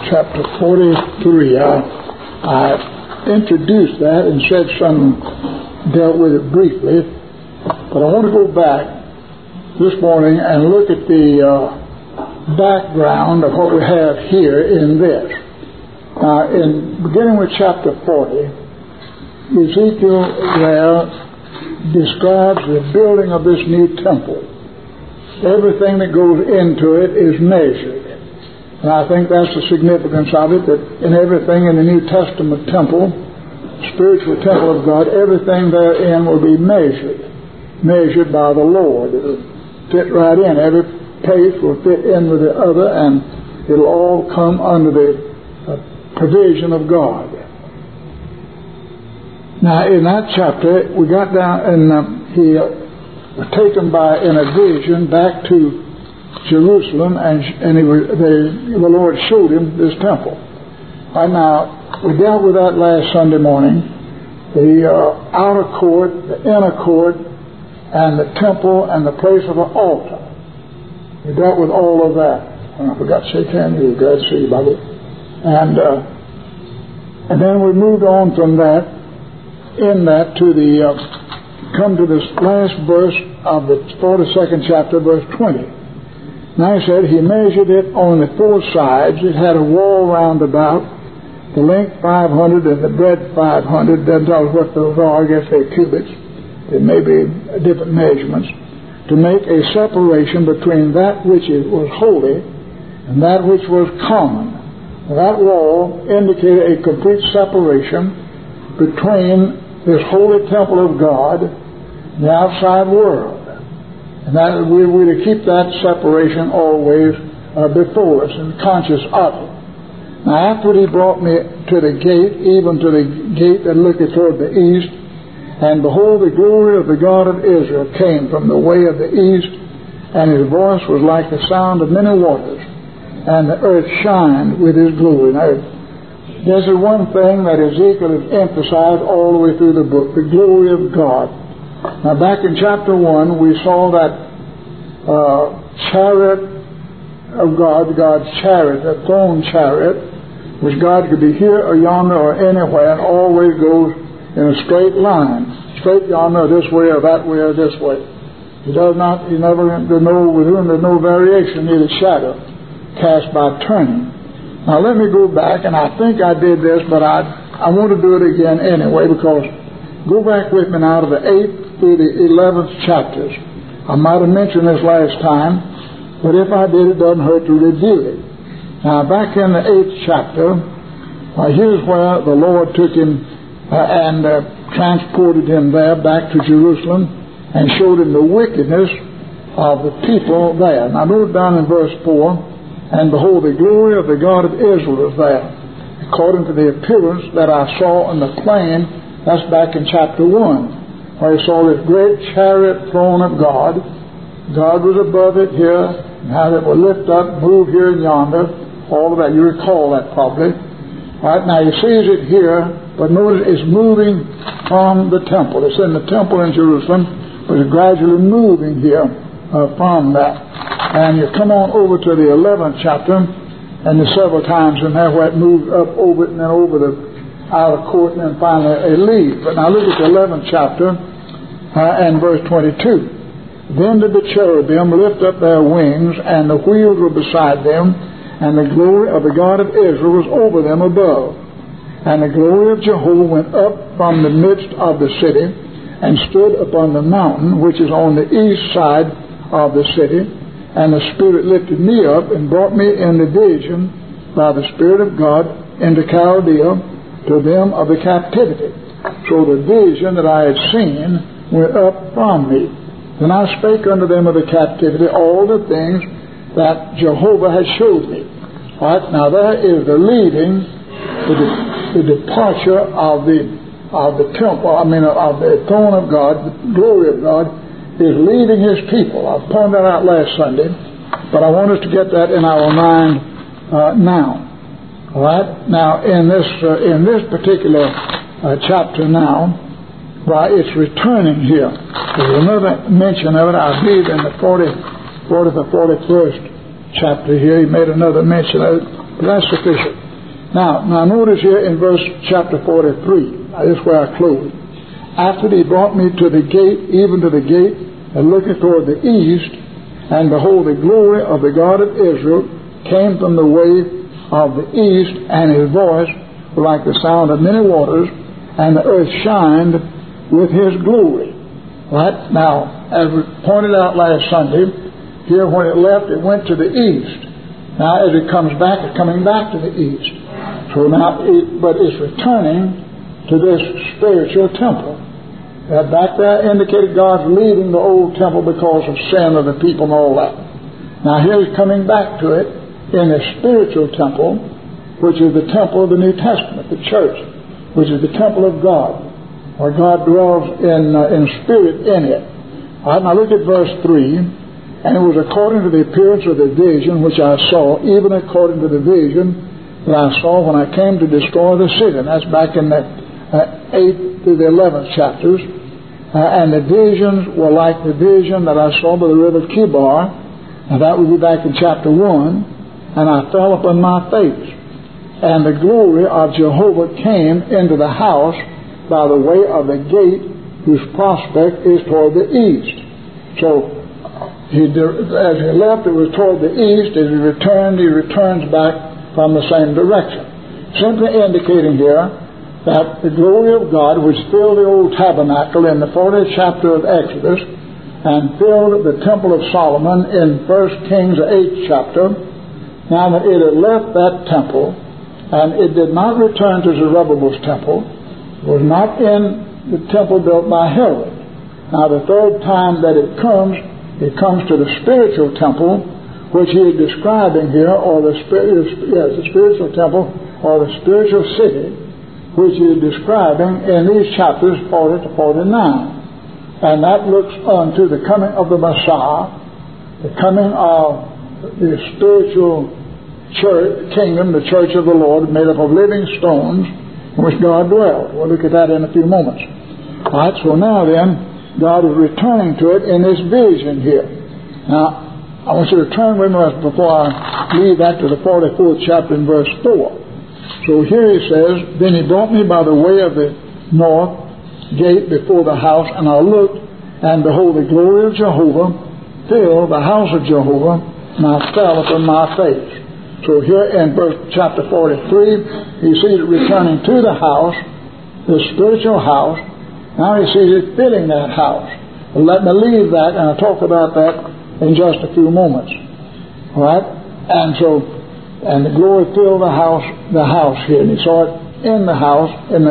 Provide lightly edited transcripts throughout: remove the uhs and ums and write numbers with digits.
chapter 43. I introduced that and said dealt with it briefly, but I want to go back this morning and look at the background of what we have here in this. In beginning with chapter 40, Ezekiel there describes the building of this new temple. Everything that goes into it is measured. And I think that's the significance of it, that in everything in the New Testament temple, spiritual temple of God, everything therein will be measured by the Lord. It will fit right in. Every place will fit in with the other, and it'll all come under the provision of God. Now, in that chapter, we got down, and he was taken in a vision back to Jerusalem, and the Lord showed him this temple. Right now, we dealt with that last Sunday morning, the outer court, the inner court, and the temple, and the place of the altar. We dealt with all of that. I forgot to say thank you. Glad to see you, Bobby. And then we moved on from that, to come to this last verse of the 42nd chapter, verse 20. Now he said, he measured it on the four sides. It had a wall round about, the length 500 and the breadth 500. Doesn't tell us what those are. I guess they're cubits. They may be different measurements. To make a separation between that which was holy and that which was common. That wall indicated a complete separation between this holy temple of God and the outside world. And that we were to keep that separation always before us and conscious of it. Now, after he brought me to the gate, even to the gate that looketh toward the east, and behold, the glory of the God of Israel came from the way of the east, and his voice was like the sound of many waters, and the earth shined with his glory. Now, this is one thing that Ezekiel has emphasized all the way through the book, the glory of God. Now, back in chapter 1, we saw that chariot of God, God's chariot, that throne chariot, which God could be here or yonder or anywhere, and always goes in a straight line, straight yonder, this way or that way or this way. He never, with whom there's no variation, neither shadow cast by turning. Now let me go back, and I think I did this, but I want to do it again anyway, because go back with me now to the 8th through the 11th chapters. I might have mentioned this last time, but if I did, it doesn't hurt to review it. Now back in the 8th chapter, here's where the Lord took him and transported him there back to Jerusalem and showed him the wickedness of the people there. Now note down in verse 4, and behold, the glory of the God of Israel is there, according to the appearance that I saw on the plain. That's back in chapter 1, where he saw this great chariot throne of God. God was above it here, and how it will lift up, move here and yonder, all of that. You recall that probably. All right, now he sees it here, but notice it's moving from the temple. It's in the temple in Jerusalem, but it's gradually moving here from that. And you come on over to the 11th chapter, and there's several times in there where it moves up over it and then over the outer court, and then finally it leaves. But now look at the 11th chapter and verse 22. Then did the cherubim lift up their wings, and the wheels were beside them, and the glory of the God of Israel was over them above. And the glory of Jehovah went up from the midst of the city, and stood upon the mountain which is on the east side of the city. And the Spirit lifted me up and brought me in the vision by the Spirit of God into Chaldea to them of the captivity. So the vision that I had seen went up from me. Then I spake unto them of the captivity all the things that Jehovah had showed me. All right, now there is the leading, the departure of the temple, of the throne of God, the glory of God, is leading his people. I pointed that out last Sunday, but I want us to get that in our mind now. All right. Now, in this particular chapter now, it's returning here. There's another mention of it, I believe, in the 40th or 41st chapter here. He made another mention of it. But that's sufficient. Now notice here in verse chapter 43. Now, this is where I close. After he brought me to the gate, even to the gate, and looking toward the east, and behold, the glory of the God of Israel came from the way of the east, and his voice was like the sound of many waters, and the earth shined with his glory. Right? Now, as we pointed out last Sunday, here when it left, it went to the east. Now, as it comes back, it's coming back to the east. So now, but it's returning to this spiritual temple. Back there indicated God's leaving the old temple because of sin of the people and all that. Now here he's coming back to it in a spiritual temple, which is the temple of the New Testament, the church, which is the temple of God, where God dwells in spirit in it. All right, now look at verse 3. And it was according to the appearance of the vision which I saw, even according to the vision that I saw when I came to destroy the city. And that's back in the 8th to the 11th chapters. And the visions were like the vision that I saw by the river Kibar. And that would be back in chapter 1. And I fell upon my face. And the glory of Jehovah came into the house by the way of the gate, whose prospect is toward the east. So, as he left, it was toward the east. As he returns back from the same direction. Simply indicating here that the glory of God, which filled the old tabernacle in the 40th chapter of Exodus and filled the temple of Solomon in 1 Kings 8th chapter, now that it had left that temple and it did not return to Zerubbabel's temple, was not in the temple built by Herod. Now the third time that it comes to the spiritual temple, which he is describing here, or the spiritual temple or the spiritual city, which he is describing in these chapters 40 to 49. And that looks unto the coming of the Messiah, the coming of the spiritual church, kingdom, the church of the Lord, made up of living stones in which God dwells. We'll look at that in a few moments. All right, so now then, God is returning to it in this vision here. Now, I want you to turn with me before I leave that to the 44th chapter in verse 4. So here he says, Then he brought me by the way of the north gate before the house, and I looked, and behold, the glory of Jehovah filled the house of Jehovah, and I fell upon my face. So here in verse chapter 43, he sees it returning to the house, the spiritual house. Now he sees it filling that house. Well, let me leave that, and I'll talk about that in just a few moments. All right? And the glory filled the house here. And he saw it in the house in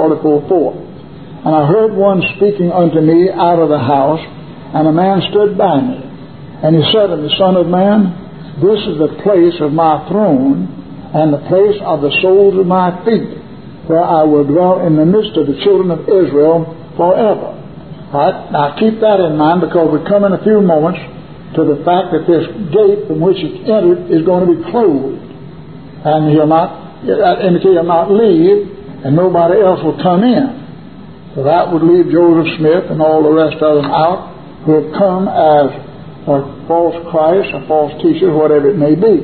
44:4. And I heard one speaking unto me out of the house, and a man stood by me. And he said unto me, Son of man, this is the place of my throne, and the place of the soles of my feet, where I will dwell in the midst of the children of Israel forever. All right? Now keep that in mind, because we come in a few moments to the fact that this gate from which he entered is going to be closed. And he'll not leave, and nobody else will come in. So that would leave Joseph Smith and all the rest of them out, who have come as a false Christ, a false teacher, whatever it may be.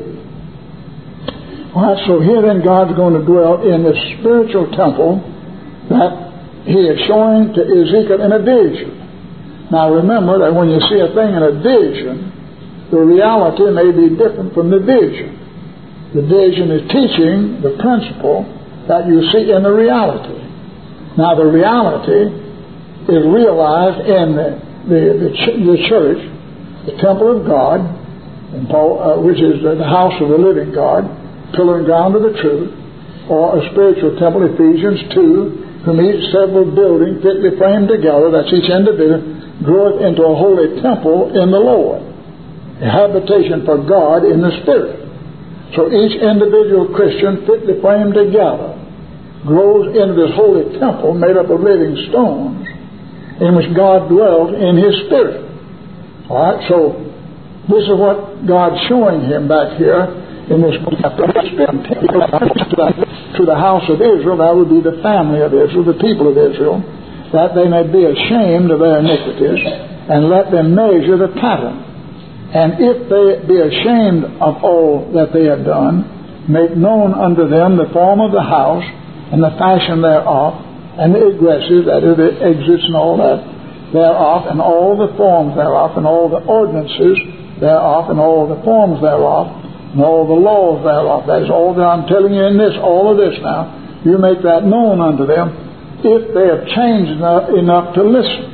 All right, so here then God's going to dwell in this spiritual temple that he is showing to Ezekiel in a vision. Now remember that when you see a thing in a vision, the reality may be different from the vision. The vision is teaching the principle that you see in the reality. Now the reality is realized in the church, the temple of God, which is the house of the living God, pillar and ground of the truth, or a spiritual temple, Ephesians 2, from each several building fitly framed together, that's each individual, groweth into a holy temple in the Lord, a habitation for God in the Spirit. So each individual Christian fitly framed together grows into this holy temple made up of living stones in which God dwells in His Spirit. All right, so this is what God's showing him back here in this chapter. To the house of Israel, that would be the family of Israel, the people of Israel, that they may be ashamed of their iniquities, and let them measure the pattern. And if they be ashamed of all that they have done, make known unto them the form of the house, and the fashion thereof, and the egresses, that is, the exits and all that, thereof, and all the forms thereof, and all the ordinances thereof, and all the forms thereof, and all the laws thereof. That is all that I'm telling you in this, all of this now. You make that known unto them, if they have changed enough to listen,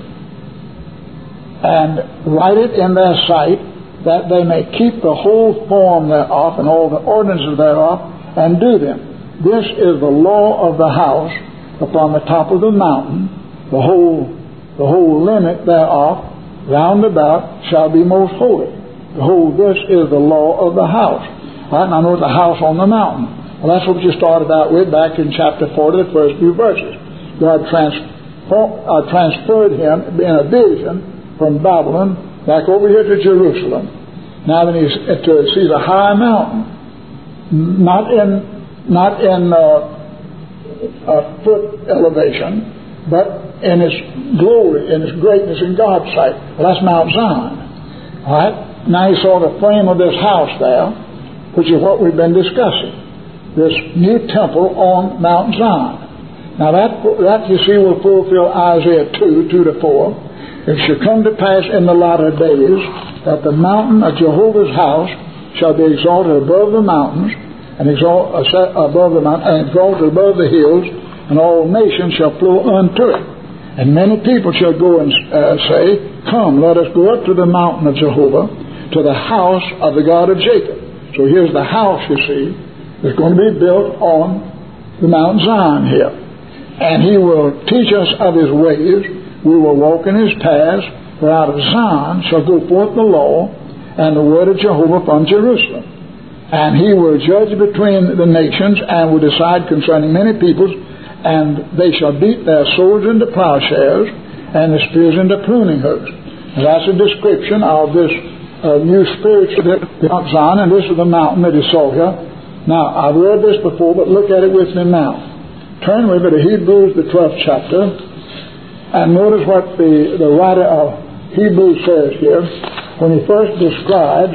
and write it in their sight, that they may keep the whole form thereof, and all the ordinances thereof, and do them. This is the law of the house upon the top of the mountain. The whole limit thereof round about shall be most holy. Behold, this is the law of the house. All right, now note the house on the mountain. Well, that's what you started out with back in chapter 40, the first few verses. God transferred him in a vision from Babylon back over here to Jerusalem. Now then he's to see the high mountain, not in foot elevation, but in its glory, in its greatness in God's sight. Well, that's Mount Zion. All right? Now he saw the frame of this house there, which is what we've been discussing. This new temple on Mount Zion. Now that you see will fulfill Isaiah 2:2-4. It shall come to pass in the latter days that the mountain of Jehovah's house shall be exalted above the mountains, and exalted above the hills, and all nations shall flow unto it. And many people shall go and say, Come, let us go up to the mountain of Jehovah, to the house of the God of Jacob. So here's the house, you see, that's going to be built on the Mount Zion here. And he will teach us of his ways. We will walk in his paths. For out of Zion shall go forth the law and the word of Jehovah from Jerusalem. And he will judge between the nations and will decide concerning many peoples, and they shall beat their swords into plowshares and the spears into pruning hooks. And that's a description of this new spiritual Mount Zion, and this is the mountain that he saw here. Now, I've read this before, but look at it with me now. Turn with me to Hebrews, the 12th chapter, and notice what the writer of Hebrews says here when he first describes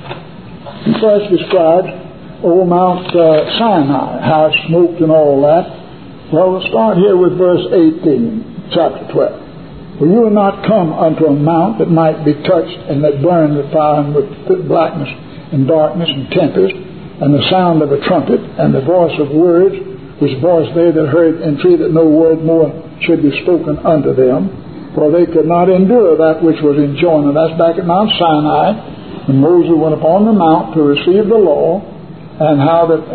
old Mount Sinai, how it smoked and all that. Well, we'll start here with verse 18, chapter 12. For you will not come unto a mount that might be touched, and that burned with fire and with blackness and darkness and tempest, and the sound of a trumpet, and the voice of words, which voice they that heard entreated that no word more should be spoken unto them, for they could not endure that which was enjoined. And that's back at Mount Sinai, when Moses went upon the mount to receive the law, and how that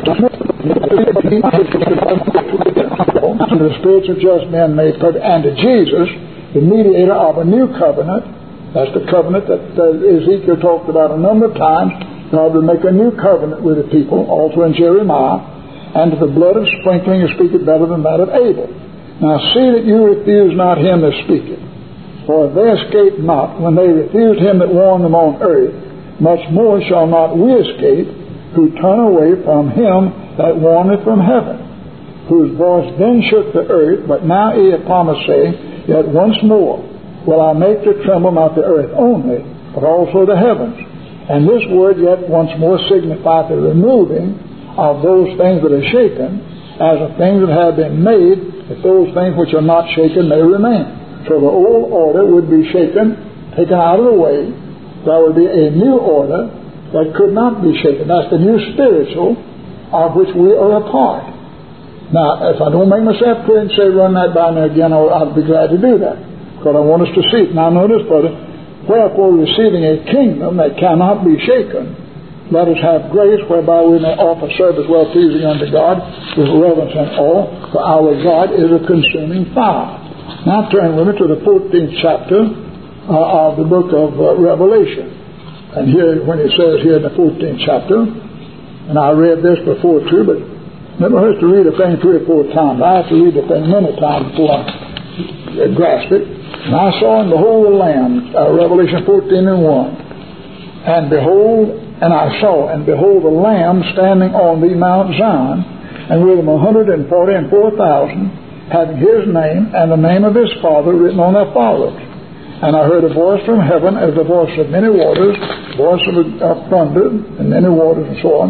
the spirits of just men made perfect, and to Jesus, the mediator of a new covenant. That's the covenant that Ezekiel talked about a number of times. God will make a new covenant with the people, also in Jeremiah, and to the blood of sprinkling is speaketh better than that of Abel. Now see that you refuse not him that speaketh. For if they escaped not when they refused him that warned them on earth, much more shall not we escape, who turn away from him that warneth from heaven, whose voice then shook the earth, but now he hath promised, saying, Yet once more will I make to tremble not the earth only, but also the heavens. And this word yet once more signifieth the removing of those things that are shaken, as of things that have been made, that those things which are not shaken may remain. So the old order would be shaken, taken out of the way. There would be a new order that could not be shaken. That's the new spiritual of which we are a part. Now, if I don't make myself clear and say run that by me again, I'll be glad to do that, because I want us to see it. Now notice, brother, wherefore receiving a kingdom that cannot be shaken, let us have grace whereby we may offer service well pleasing unto God with reverence and awe, for our God is a consuming fire. Now turn with me to the 14th chapter of the book of Revelation. And here, when it says here in the 14th chapter, and I read this before too, but never hurts to read a thing 3 or 4 times. I have to read the thing many times before I grasp it. And I saw and behold the Lamb, Revelation 14:1. And I saw and behold the Lamb standing on the Mount Zion, and with him 144,000, having his name and the name of his Father written on their foreheads. And I heard a voice from heaven as the voice of many waters, voice of thunder and many waters and so on.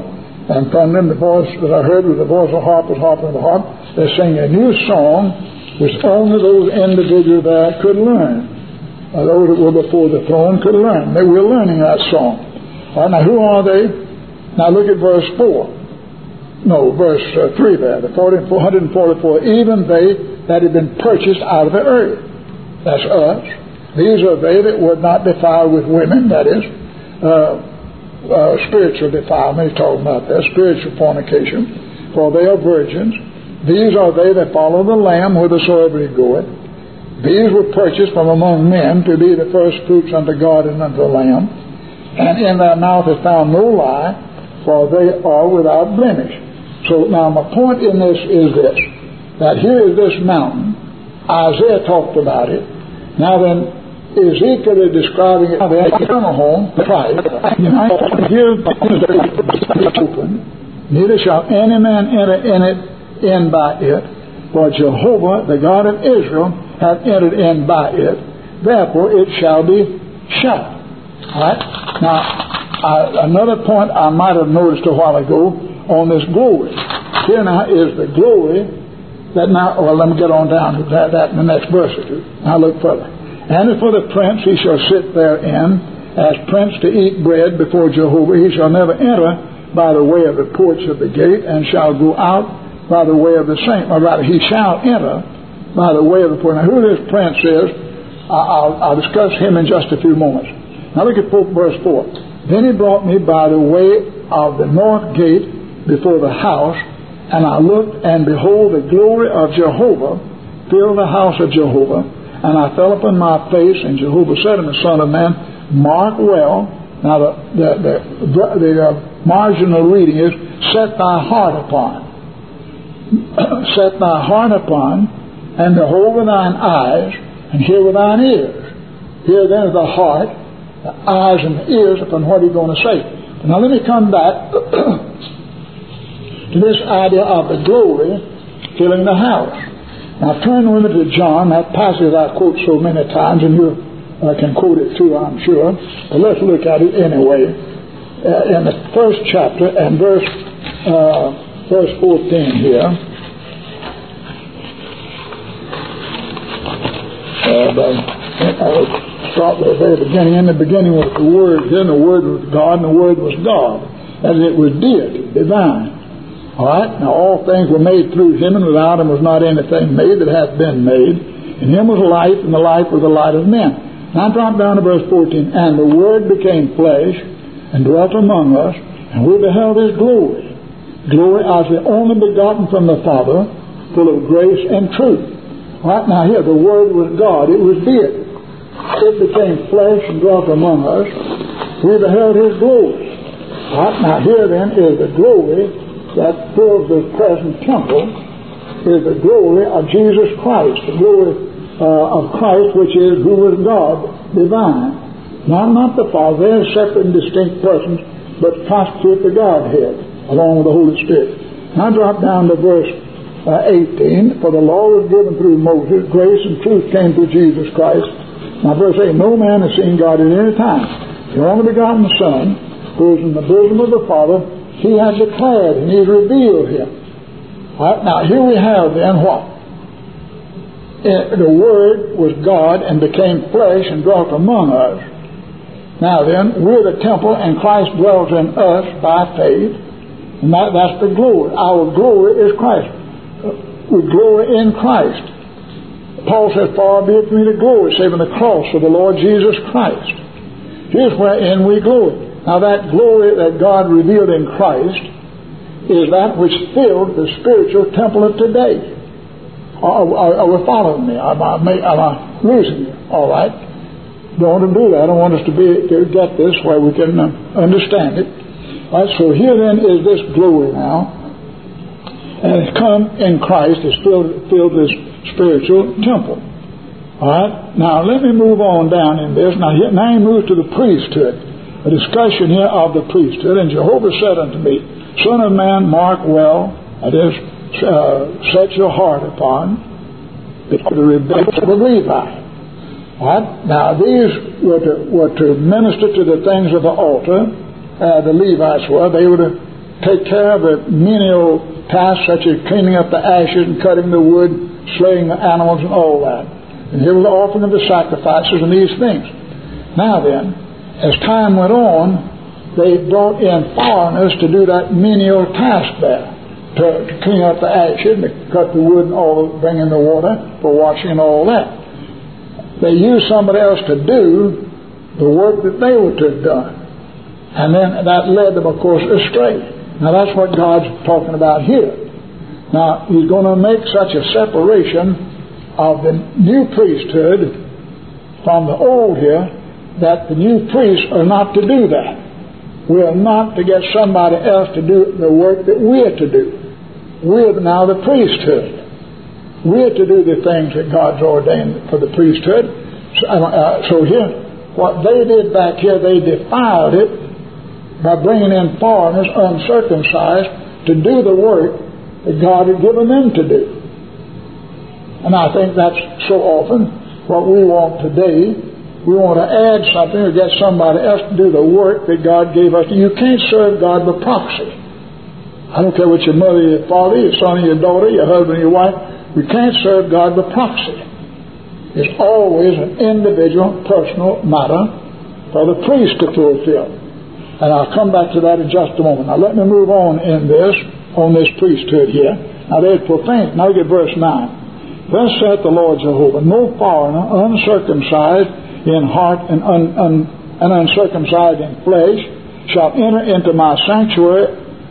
And from them the voice that I heard was the voice of harpers harping the harp. They sang a new song which only those individuals there could learn. Those that were before the throne could learn. They were learning that song. All right, now who are they? Now look at verse 4. No, verse 3 there. The 444, even they that had been purchased out of the earth. That's us. These are they that were not defiled with women, that is, spiritual defilement. He's talking about that, spiritual fornication, for they are virgins. These are they that follow the Lamb whithersoever he goeth. These were purchased from among men to be the first fruits unto God and unto the Lamb. And in their mouth is found no lie, for they are without blemish. So now my point in this is this, that here is this mountain. Isaiah talked about it. Now then, Ezekiel is describing it, the eternal home, Christ. Here is open. Neither shall any man enter in by it, for Jehovah, the God of Israel, hath entered in by it. Therefore it shall be shut. All right? Now, another point I might have noticed a while ago on this glory. Here now is the glory that now, well, let me get on down to that in the next verse or two. Now look further. And as for the prince, he shall sit therein as prince to eat bread before Jehovah. He shall never enter by the way of the porch of the gate, and shall go out by the way of the same. Or rather, he shall enter by the way of the porch. Now, who this prince is, I'll discuss him in just a few moments. Now look at verse 4. Then he brought me by the way of the north gate before the house, and I looked, and behold, the glory of Jehovah filled the house of Jehovah. And I fell upon my face, and Jehovah said unto the Son of Man, mark well. Now the marginal reading is, set thy heart upon. Set thy heart upon, and behold with thine eyes, and hear with thine ears. Here then is the heart, the eyes and the ears upon what he's going to say. Now let me come back to this idea of the glory filling the house. Now turn with me to John, that passage I quote so many times, and you can quote it too, I'm sure. But let's look at it anyway. In the first chapter and verse 14 here. I'll start with the very beginning. In the beginning was the Word, then the Word was God, and the Word was God. As it was deity, divine. All right, now all things were made through him, and without him was not anything made that hath been made. In him was life, and the life was the light of men. Now drop down to verse 14. And the Word became flesh, and dwelt among us, and we beheld his glory. Glory as the only begotten from the Father, full of grace and truth. All right, now here, the Word was God, it was deity. It became flesh and dwelt among us. We beheld his glory. All right, now here then is the glory that fills the present temple, is the glory of Jesus Christ, the glory of Christ, which is who was God, divine. Not the Father, they're separate and distinct persons, but constitute the Godhead, along with the Holy Spirit. Now drop down to verse 18. For the law was given through Moses, grace and truth came through Jesus Christ. Now verse 8, no man has seen God at any time. The only begotten Son, who is in the bosom of the Father, he has declared and he's revealed him. All right, now here we have then what? The Word was God and became flesh and dwelt among us. Now then, we're the temple and Christ dwells in us by faith. And that's the glory. Our glory is Christ. We glory in Christ. Paul says, far be it from me to glory, save in the cross of the Lord Jesus Christ. Here's wherein we glory. Now that glory that God revealed in Christ is that which filled the spiritual temple of today. Are we following me? Am I losing you? All right. Don't want to do that. I want us to get this where we can understand it. All right. So here then is this glory now. And it's come in Christ. It's filled this spiritual temple. All right. Now let me move on down in this. Now he moves to the priesthood. A discussion here of the priesthood. And Jehovah said unto me, Son of man, mark well, that is, set your heart upon the rebellion of the Levi. Right? Now these were to minister to the things of the altar. The Levites were. They were to take care of the menial tasks such as cleaning up the ashes and cutting the wood, slaying the animals and all that. And here was the offering of the sacrifices and these things. Now then, as time went on, they brought in foreigners to do that menial task there, to clean up the ashes, to cut the wood and all, bring in the water for washing and all that. They used somebody else to do the work that they were to have done. And then that led them, of course, astray. Now that's what God's talking about here. Now, He's going to make such a separation of the new priesthood from the old here, that the new priests are not to do that. We are not to get somebody else to do the work that we are to do. We are now the priesthood. We are to do the things that God's ordained for the priesthood. So here, what they did back here, they defiled it by bringing in foreigners, uncircumcised, to do the work that God had given them to do. And I think that's so often what we want today. We want to add something or get somebody else to do the work that God gave us. You can't serve God by proxy. I don't care what your mother, your father, your son, your daughter, your husband, your wife. We can't serve God by proxy. It's always an individual, personal matter for the priest to fulfill. And I'll come back to that in just a moment. Now let me move on in this, on this priesthood here. Now there's profanity. Now look at verse 9. Thus saith the Lord Jehovah, no foreigner, uncircumcised in heart and uncircumcised in flesh, shall enter into my sanctuary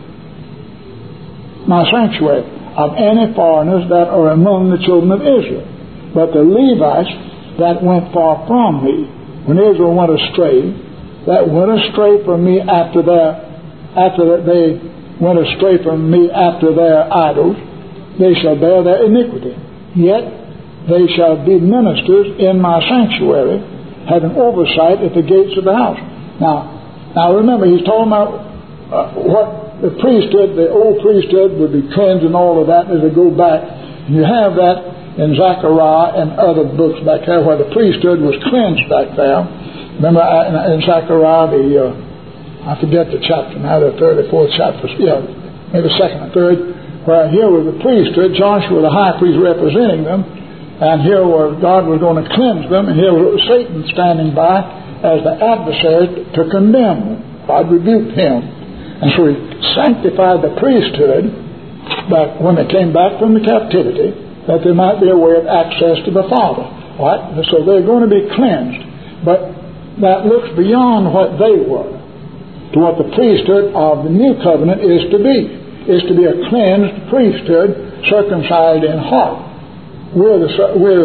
of any foreigners that are among the children of Israel. But the Levites that went far from me, when Israel went astray, that went astray from me after they went astray from me after their idols, they shall bear their iniquity. Yet they shall be ministers in my sanctuary, having oversight at the gates of the house. Now remember, he's talking about what the priesthood, the old priesthood, would be cleansed and all of that as they go back. And you have that in Zechariah and other books back there where the priesthood was cleansed back there. Remember in Zechariah, I forget the chapter now, the third or fourth chapter, maybe second or third, where here was the priesthood, Joshua the high priest representing them, and here where God was going to cleanse them, and here was Satan standing by as the adversary to condemn them. God rebuked him. And so He sanctified the priesthood back when they came back from the captivity, that there might be a way of access to the Father. Right? So they're going to be cleansed. But that looks beyond what they were to what the priesthood of the new covenant is to be. Is to be a cleansed priesthood, circumcised in heart. We're the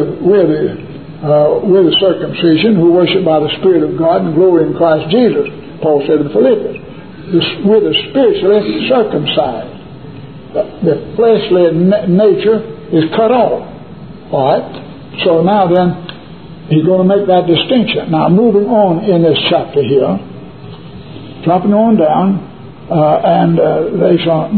circumcision who worship by the Spirit of God and glory in Christ Jesus, Paul said in Philippians. We're the spiritually circumcised. The fleshly nature is cut off. All right? So now then, he's going to make that distinction. Now moving on in this chapter here, dropping on down, they shall...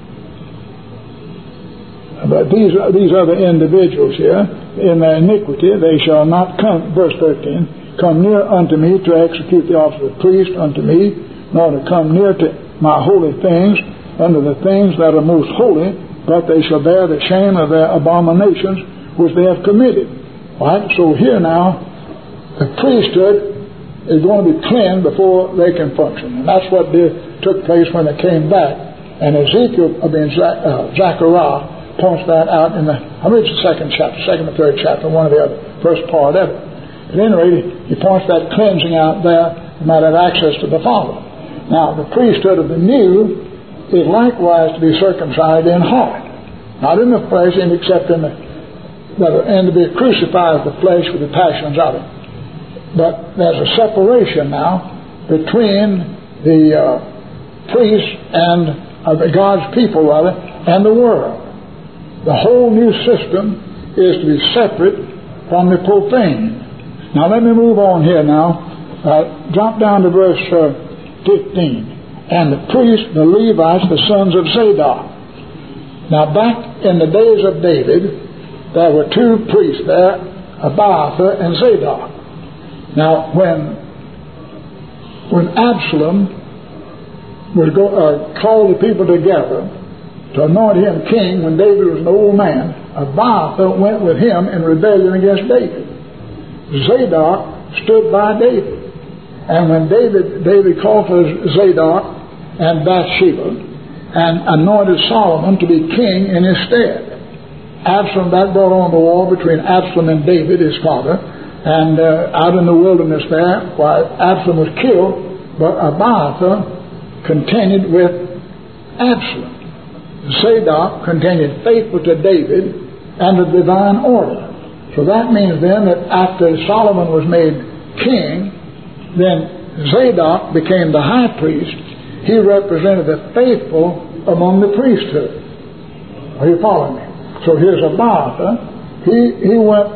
But these other individuals here, in their iniquity, they shall not come, verse 13, come near unto me to execute the office of priest unto me, nor to come near to my holy things, unto the things that are most holy, but they shall bear the shame of their abominations which they have committed. Right? So here now, the priesthood is going to be cleansed before they can function. And that's what took place when they came back. And Ezekiel, Zechariah, points that out in I believe it's the second or third chapter, one or the other, first part of it. At any rate, he points that cleansing out there, and might have access to the Father. Now, the priesthood of the new is likewise to be circumcised in heart, not in the flesh, except in and to be crucified with the flesh with the passions of it. But there's a separation now between the priests and God's people, and the world. The whole new system is to be separate from the profane. Now let me move on here now. Drop down to verse 15. And the priests, the Levites, the sons of Zadok. Now back in the days of David, there were two priests there, Abiathar and Zadok. Now when Absalom called the people together to anoint him king when David was an old man, Abiathar went with him in rebellion against David. Zadok stood by David. And when David called for Zadok and Bathsheba and anointed Solomon to be king in his stead. Absalom, that brought on the war between Absalom and David, his father, and out in the wilderness there, while Absalom was killed, but Abiathar continued with Absalom. Zadok continued faithful to David and the divine order. So that means then that after Solomon was made king, then Zadok became the high priest. He represented the faithful among the priesthood. Are you following me? So here's Abiathar. He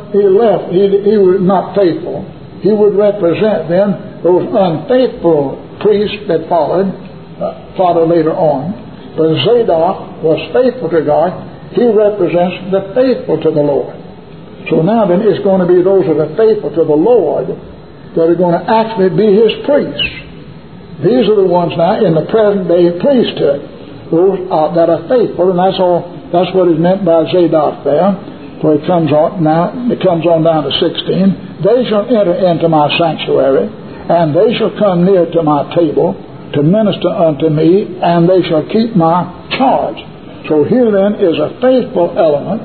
was not faithful. He would represent then those unfaithful priests that followed later on. But Zadok was faithful to God. He represents the faithful to the Lord. So now then it's going to be those that are faithful to the Lord that are going to actually be his priests. These are the ones now in the present day priesthood, those that are faithful, and that's what is meant by Zadok there. For it comes on down to 16. They shall enter into my sanctuary, and they shall come near to my table to minister unto me, and they shall keep my charge. So here then is a faithful element.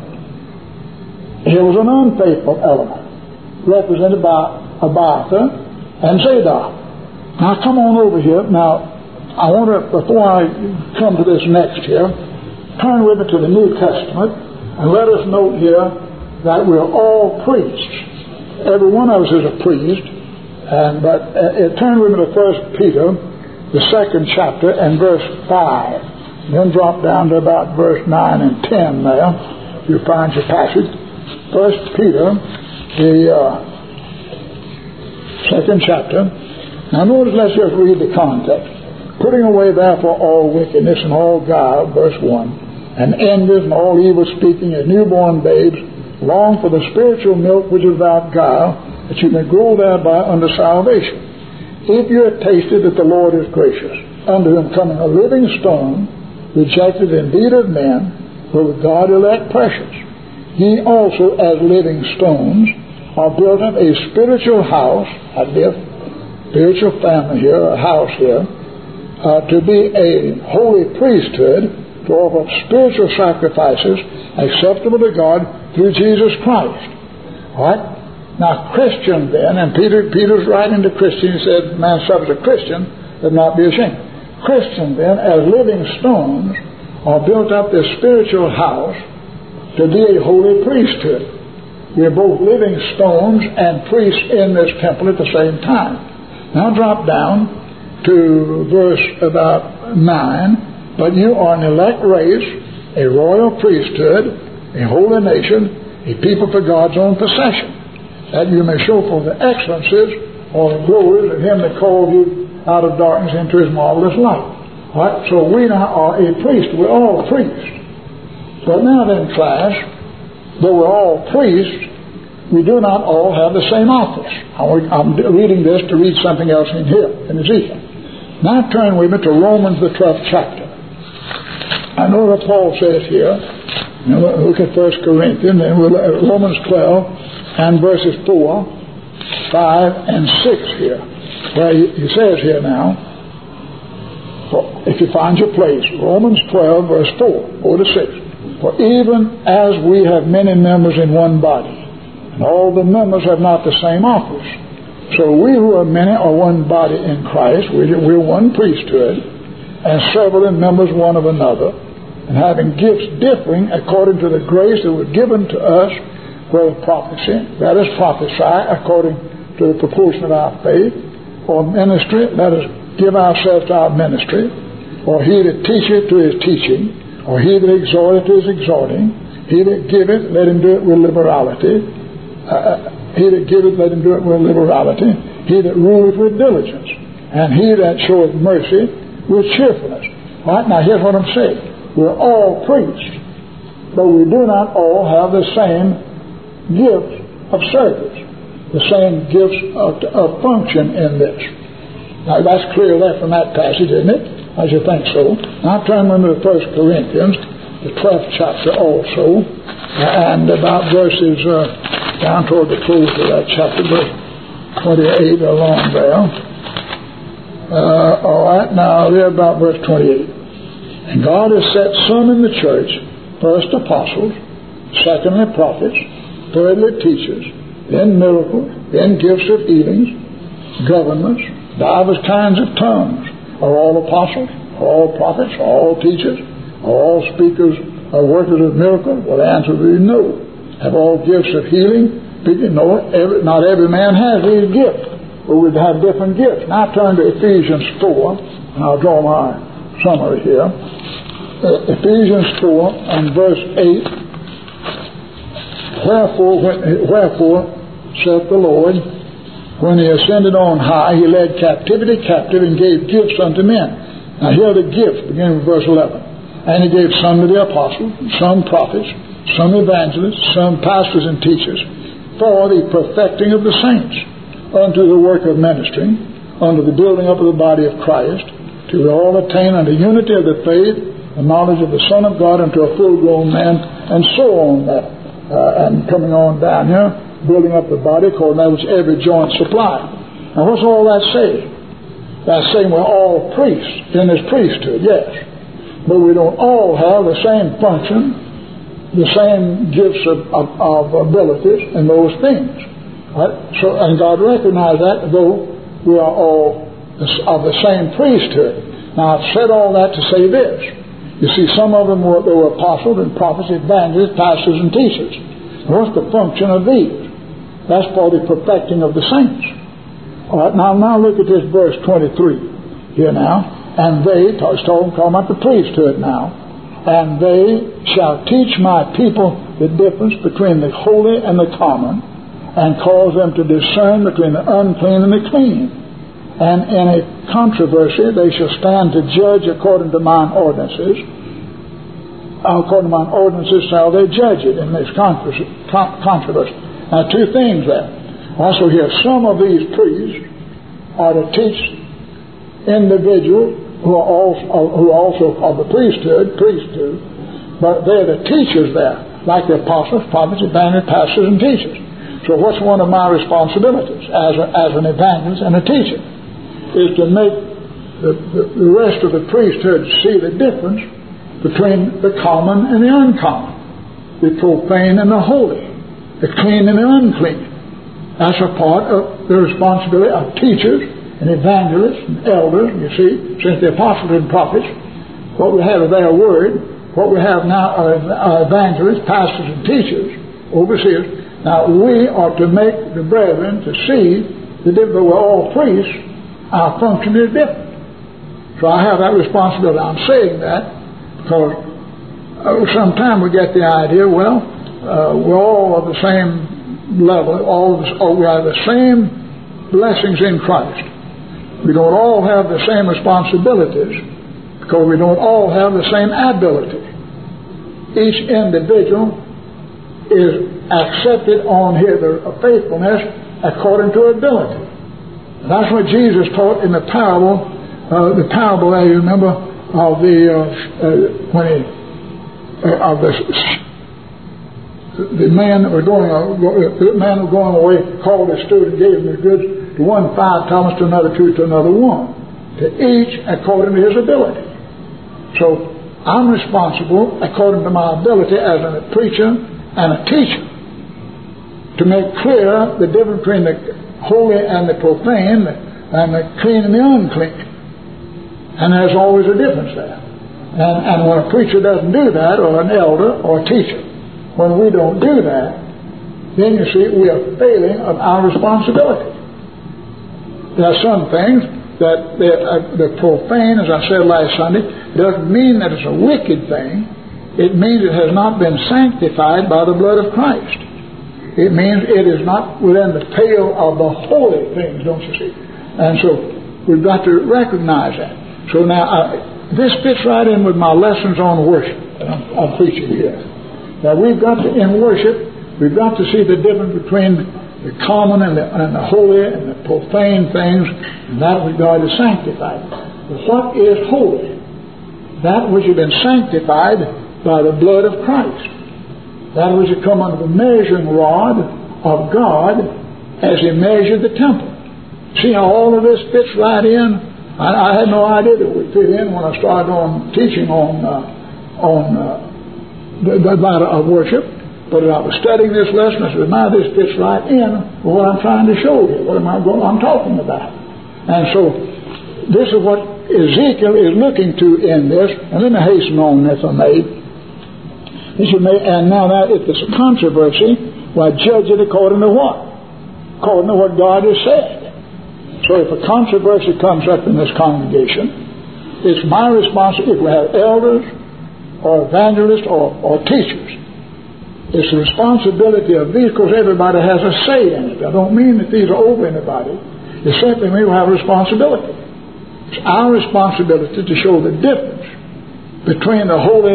Here was an unfaithful element, represented by Abiathar and Zadok. Now come on over here. Now, I want to, before I come to this next here, turn with me to the New Testament, and let us note here that we're all priests. Every one of us is a priest. Turn with me to 1 Peter, the 2nd chapter, and verse 5. Then drop down to about verse 9 and 10 there. You find your passage. 1 Peter, the 2nd chapter. Now notice, let's just read the context. Putting away therefore all wickedness and all guile, verse 1, and envies and all evil speaking as newborn babes, long for the spiritual milk which is without guile, that you may grow thereby unto salvation. If you have tasted that the Lord is gracious, unto whom coming a living stone, rejected indeed of men, but with God elect precious, ye also as living stones are built up a spiritual house, spiritual family here, a house here, to be a holy priesthood, to offer spiritual sacrifices acceptable to God through Jesus Christ. All right? Now, Christian then, and Peter's writing to Christians, he said, man suffers a Christian, but not be ashamed. Christian then, as living stones, are built up this spiritual house to be a holy priesthood. We're both living stones and priests in this temple at the same time. Now drop down to verse about 9. But you are an elect race, a royal priesthood, a holy nation, a people for God's own possession, that you may show forth the excellencies or the glories of him that called you out of darkness into his marvelous light. All right? So we now are a priest. We're all priests. But now then, class, though we're all priests, we do not all have the same office. I'm reading this to read something else in here, in Ezekiel. Now turn with me to Romans, the 12th chapter. I know what Paul says here. Look at 1 Corinthians, and Romans 12 and verses 4, 5, and 6 here. Where he says here now, if you find your place, Romans 12, verse 4 to 6. For even as we have many members in one body, and all the members have not the same office, so we who are many are one body in Christ, we're one priesthood, and several members one of another, and having gifts differing according to the grace that was given to us, whether prophecy, let us prophesy according to the proportion of our faith, or ministry, let us give ourselves to our ministry, or he that teacheth to his teaching, or he that exhorteth to his exhorting, he that giveth, let him do it with liberality, he that giveth, let him do it with liberality, he that ruleth with diligence, and he that showeth mercy with cheerfulness. All right, now here's what I'm saying. We're all priests, but we do not all have the same gifts of service, the same gifts of function in this. Now that's clear there from that passage, isn't it? I should think so. Now turn into 1 Corinthians, the 12th chapter also, and about verses down toward the close of that chapter, verse 28 along there. All right, now we're about verse 28. And God has set some in the church, first apostles, secondly prophets, thirdly teachers, then miracles, then gifts of healings, governments, divers kinds of tongues. Are all apostles? Are all prophets? Are all teachers? Are all speakers or workers of miracles? Well, the answer is no. Have all gifts of healing? No, not every man has these gifts. But we have different gifts. Now turn to Ephesians 4, and I'll draw my summary here. Ephesians 4 and verse 8. Wherefore, saith the Lord, when he ascended on high, he led captivity captive and gave gifts unto men. Now here are the gifts, beginning with verse 11. And he gave some to the apostles, some prophets, some evangelists, some pastors and teachers, for the perfecting of the saints, unto the work of ministry, unto the building up of the body of Christ, till we all attain unto unity of the faith, the knowledge of the Son of God, unto a full-grown man, and so on that. And coming on down here, building up the body according to that which every joint supplies. Now what's all that saying? That's saying we're all priests in this priesthood, yes. But we don't all have the same function, the same gifts of abilities and those things. Right? So, and God recognized that, though we are all of the same priesthood. Now I've said all that to say this. You see, some of them were apostles and prophets, evangelists, pastors and teachers. What's the function of these? That's for the perfecting of the saints. All right, now look at this verse 23 here now. And they, talking about the priesthood now, and they shall teach my people the difference between the holy and the common, and cause them to discern between the unclean and the clean. And in a controversy they shall stand to judge according to mine ordinances. According to mine ordinances shall they judge it in this controversy. Now two things there. Also here, some of these priests are to teach individuals who are also of the priesthood, but they're the teachers there, like the apostles, prophets, evangelists, pastors, and teachers. So what's one of my responsibilities as an evangelist and a teacher? Is to make the rest of the priesthood see the difference between the common and the uncommon, the profane and the holy, the clean and the unclean. That's a part of the responsibility of teachers and evangelists and elders. You see, since the apostles and prophets, what we have is their word. What we have now are evangelists, pastors and teachers, overseers. Now we are to make the brethren to see the difference. We're all priests. Our function is different. So I have that responsibility. I'm saying that because sometimes we get the idea, we're all of the same level, we have the same blessings in Christ. We don't all have the same responsibilities because we don't all have the same ability. Each individual is accepted on his faithfulness according to ability. That's what Jesus taught in the parable. The you remember, of the man that was going away, called his steward and gave him his goods. To one 5 talents, to another 2, to another 1. To each according to his ability. So I'm responsible according to my ability as a preacher and a teacher to make clear the difference between the holy and the profane, and the clean and the unclean. And there's always a difference there. And when a preacher doesn't do that, or an elder or a teacher, when we don't do that, then you see we are failing of our responsibility. There are some things that the profane, as I said last Sunday, doesn't mean that it's a wicked thing. It means it has not been sanctified by the blood of Christ. It means it is not within the pale of the holy things, don't you see? And so we've got to recognize that. So now, this fits right in with my lessons on worship that I'm preaching here. Now we've got to, in worship, we've got to see the difference between the common and the holy and the profane things, and that regard is sanctified. what is holy? That which has been sanctified by the blood of Christ. That which has come under the measuring rod of God as He measured the temple. See how all of this fits right in? I had no idea that it would fit in when I started on teaching on the matter of worship. But as I was studying this lesson, I said, this fits right in with what I'm trying to show you, what I'm talking about. And so this is what Ezekiel is looking to in this. And let me hasten on, if I may. And now that if there's a controversy, why judge it according to what? According to what God has said. So if a controversy comes up in this congregation, it's my responsibility, if we have elders or evangelists or teachers, it's the responsibility of these, because everybody has a say in it. I don't mean that these are over anybody. It simply means we have a responsibility. It's our responsibility to show the difference between the holy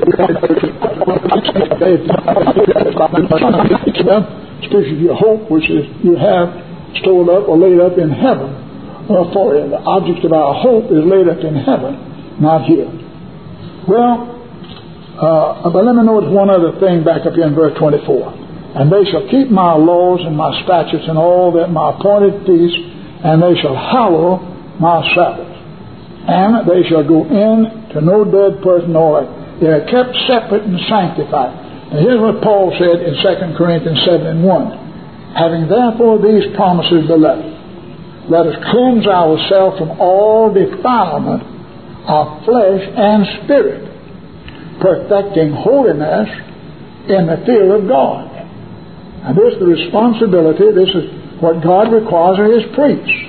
speaks of your hope, which is you have stored up or laid up in heaven. For you. The object of our hope is laid up in heaven, not here. Well, but let me notice one other thing back up here in verse 24. And they shall keep my laws and my statutes and all that my appointed feasts, and they shall hallow my Sabbath. And they shall go in to no dead person nor they are kept separate and sanctified. And here's what Paul said in 2 Corinthians 7:1. Having therefore these promises, beloved, let us cleanse ourselves from all defilement of flesh and spirit, perfecting holiness in the fear of God. And this is the responsibility, this is what God requires of His priests.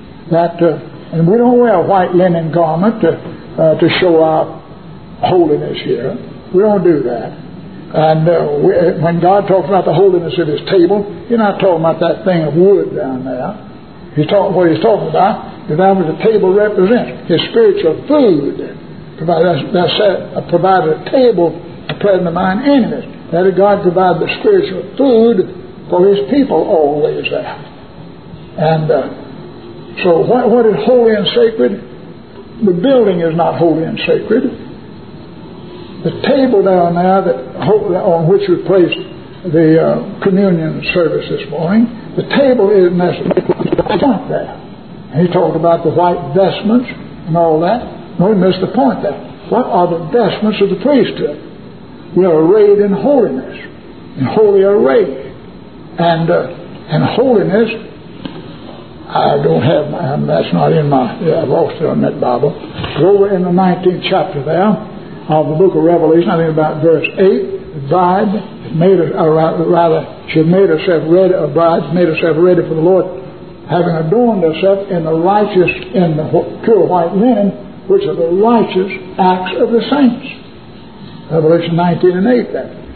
And we don't wear a white linen garment to show our holiness here. We don't do that. And when God talks about the holiness of His table, He's not talking about that thing of wood down there. What He's talking about is that what the table represents, His spiritual food. Provided a table, a present of mine enemies. That is, God provided the spiritual food for His people always there. And so what is holy and sacred? The building is not holy and sacred. The table down there on which we placed the communion service this morning, the table isn't necessarily there. And he talked about the white vestments and all that. No, he missed the point there. What are the vestments of the priesthood? We are arrayed in holiness, in holy array. And holiness, I don't have that's not in I've lost it on that Bible. Go over in the 19th chapter there of the book of Revelation, I think about verse 8. The bride she had made herself ready, a bride made herself ready for the Lord, having adorned herself in the pure white linen, which are the righteous acts of the saints. Revelation 19 and 8 there.